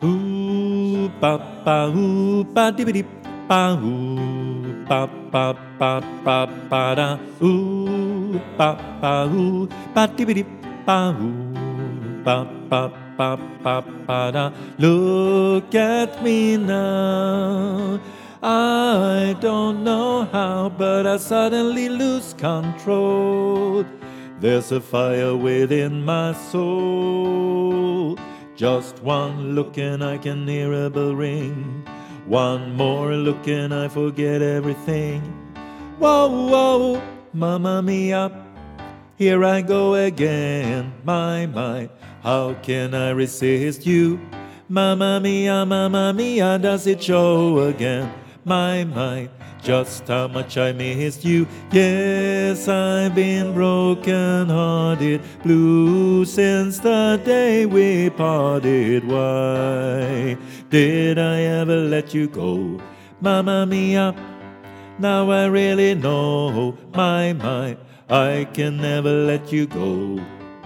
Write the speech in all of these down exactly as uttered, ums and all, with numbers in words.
Ooh, ba ba ooh, ba dibby dip, ba ooh, ba ba ba ba ba da. Ooh, ba ba ooh, ba dibby dip, ba ooh, ba ba ba ba ba da. Look at me now. I don't know how, but I suddenly lose control. There's a fire within my soul. Just one look and I can hear a bell ring. One more look and I forget everything. Whoa, whoa, mamma mia, here I go again. My, my, how can I resist you? Mamma mia, mamma mia, does it show again? My, my, just how much I missed you. Yes, I've been broken-hearted, blue since the day we parted. Why did I ever let you go? Mamma mia, now I really know. My, my, I can never let you go.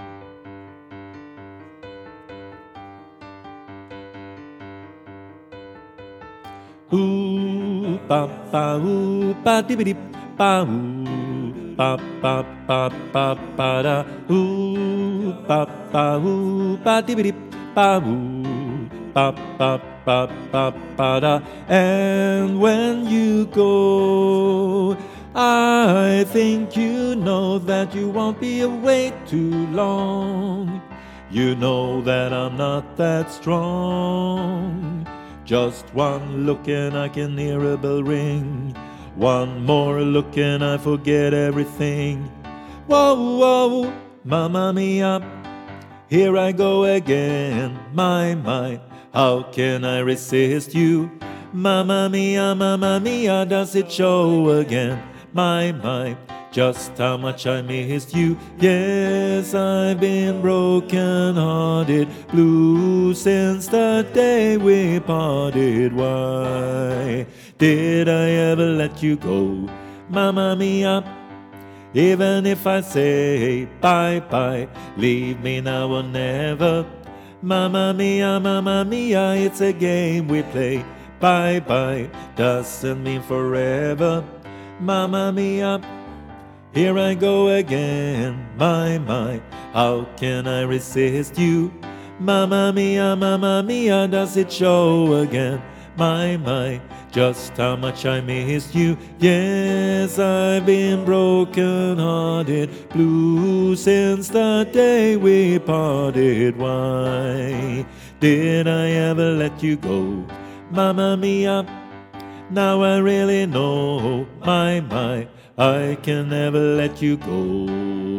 Ooh, ba ba ooh, ba dibby dip, ba ooh, ba ba ba ba ba da. Ooh, ba ba ooh, ba dibby dip, ba ooh, ba ba ba ba ba da. And when you go, I think you know that you won't be away too long. You know that I'm not that strong. Just one look and I can hear a bell ring. One more look and I forget everything. Whoa, whoa, mamma mia, here I go again. My, my, how can I resist you? Mamma mia, mamma mia, does it show again? My, my, just how much I missed you. Yes, I've been broken-hearted, blue since the day we parted. Why did I ever let you go? Mamma mia, even if I say bye-bye, leave me now or never. Mamma mia, mamma mia, it's a game we play. Bye-bye doesn't mean forever. Mamma mia, here I go again. My, my, how can I resist you? Mamma mia, mamma mia, does it show again? My, my, just how much I missed you. Yes, I've been broken-hearted, blue since the day we parted. Why did I ever let you go? Mamma mia, now I really know. My, my, I can never let you go.